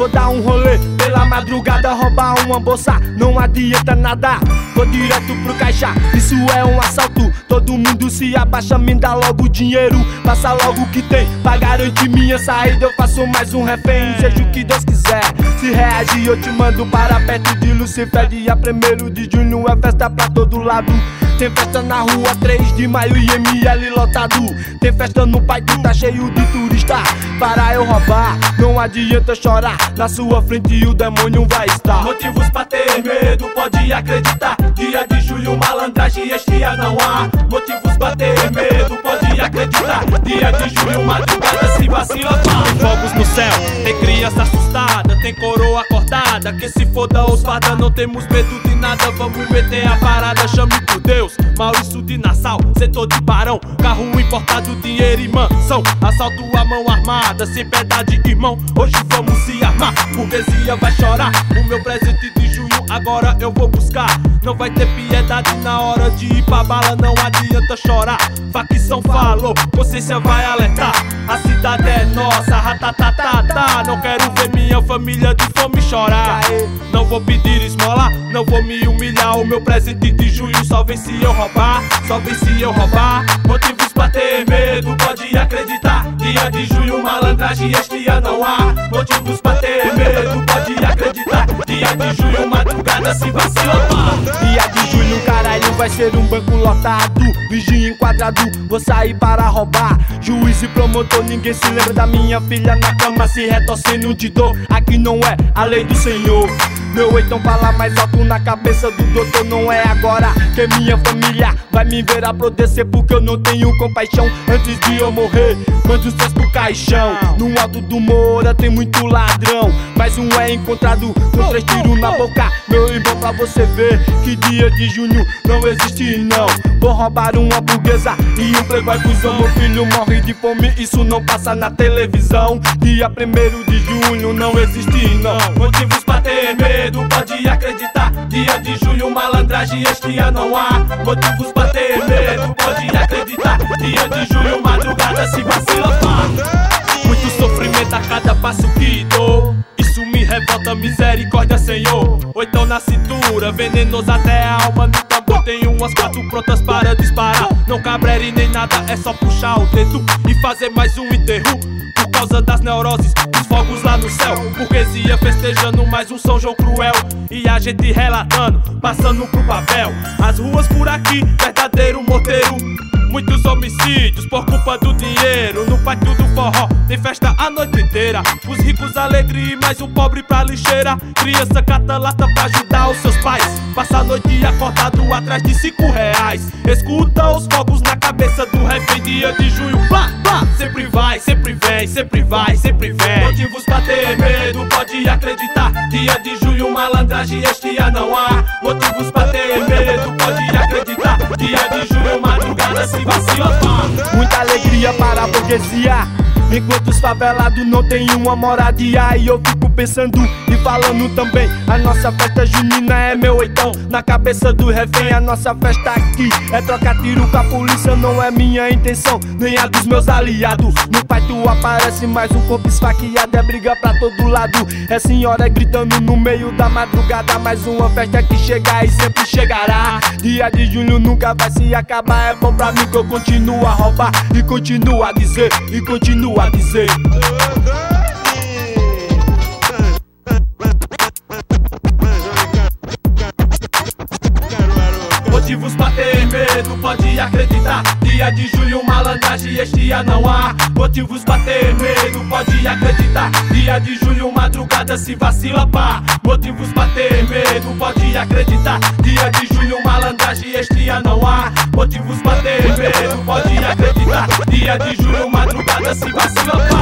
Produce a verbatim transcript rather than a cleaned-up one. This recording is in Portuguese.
vou dar um rolê pela madrugada, roubar uma bolsa, não adianta nada. Vou direto pro caixa, isso é um assalto. Todo mundo se abaixa, me dá logo o dinheiro. Passa logo o que tem, pra garantir minha saída. Eu faço mais um refém, seja o que Deus quiser. Se reagir eu te mando para perto de Lucifer. Dia primeiro de junho é festa pra todo lado. Tem festa na rua, três de maio e M L lotado. Tem festa no Pai que tá cheio de turista. Para eu roubar, não adianta chorar. Na sua frente o demônio vai estar. Motivos pra ter medo, pode acreditar. Dia de julho, malandragem, estia não há. Motivos pra ter medo, pode acreditar. Dia de julho, madrugada, se vacila, pá. Tem fogos no céu, tem criança assustada, tem coroa acordada. Que se foda os farda, não temos medo de nada. Vamos meter a parada, chame por Deus. Maurício de Nassau, setor de Barão. Carro importado, dinheiro e mansão. Assalto a mão armada, sem piedade, irmão. Hoje vamos se armar, burguesia vai chorar. O meu presente de junho, agora eu vou buscar. Não vai ter piedade na hora de ir pra bala. Não adianta chorar, facção falou, consciência vai alertar. A cidade é nossa, ratatatata. Não quero ver minha família de fome chorar. Não vou pedir esmola, não vou me humilhar. O meu presente de junho só vem se eu roubar, só vem se eu roubar. Motivos pra ter medo, pode acreditar. Dia de junho, malandragem, estia não há. Motivos pra ter medo, pode acreditar. Dia de junho, madrugada, se vacila, pá. Dia de julho, caralho, vai ser um banco lotado. Vigia enquadrado, vou sair para roubar. Juiz e promotor, ninguém se lembra da minha filha na cama se retorcendo de dor. Aqui não é a lei do Senhor. Meu então fala mais alto na cabeça do doutor. Não é agora que minha família vai me ver apodrecer, porque eu não tenho compaixão. Antes de eu morrer, mando os seus pro caixão. No alto do Moura tem muito ladrão, mas um é encontrado com três tiros na boca. Meu irmão, pra você ver que dia de junho não existe não. Vou roubar uma burguesa e um playboy cuzão. Meu filho morre de fome, isso não passa na televisão. Dia primeiro de junho não existe não. Motivos pra ter medo, pode acreditar. Dia de julho, malandragem, estia não há. Motivos pra ter medo, pode acreditar. Dia de julho, madrugada, se vacila, pá. Muito sofrimento a cada passo que dou. Isso me revolta, misericórdia, Senhor. Ou então na cintura, venenoso até a alma. No tambor tem umas quatro prontas para disparar. Não cabrere nem nada, é só puxar o dedo e fazer mais um enterro. Por causa das neuroses, os fogos lá no céu. Burguesia festejando mais um São João cruel. E a gente relatando, passando pro papel. As ruas por aqui, verdadeiro morteiro. Muitos homicídios por culpa do dinheiro. No pátio do forró tem festa a noite inteira. Os ricos alegria e mais um pobre pra lixeira. Criança cata lata pra ajudar os seus pais. Passa a noite acordado atrás de cinco reais. Escuta os fogos na cabeça do refém. Dia de junho, pá, pá. Sempre vai, sempre vem, sempre vai, sempre vem. Motivos pra ter medo, pode acreditar. Dia de junho, malandragem, estia não há. Motivos pra ter medo, pode acreditar. Dia de junho, madrugada, se vacila, pá. Muita alegria para a burguesia, enquanto os favelados não tem uma moradia. E eu fico pensando e falando também, a nossa festa junina é meu oitão. Na cabeça do refém, a nossa festa aqui é trocar tiro com a polícia. Não é minha intenção, nem a dos meus aliados. No pátio aparece mais um corpo esfaqueado. É briga pra todo lado, é senhora gritando no meio da madrugada. Mais uma festa que chega e sempre chegará. Dia de julho nunca vai se acabar. É bom pra mim que eu continuo a roubar e continuo a dizer, e continuo a dizer. Motivos pra ter medo, pode acreditar. Dia de julho, malandragem, estia não há. Motivos pra ter medo, pode acreditar. Dia de julho, madrugada, se vacila, pá. Motivos pra ter medo, pode acreditar. Dia de julho, malandragem, estia não há. Motivos pra ter medo, pode acreditar. Dia de julho, madrugada, se vacila, pá.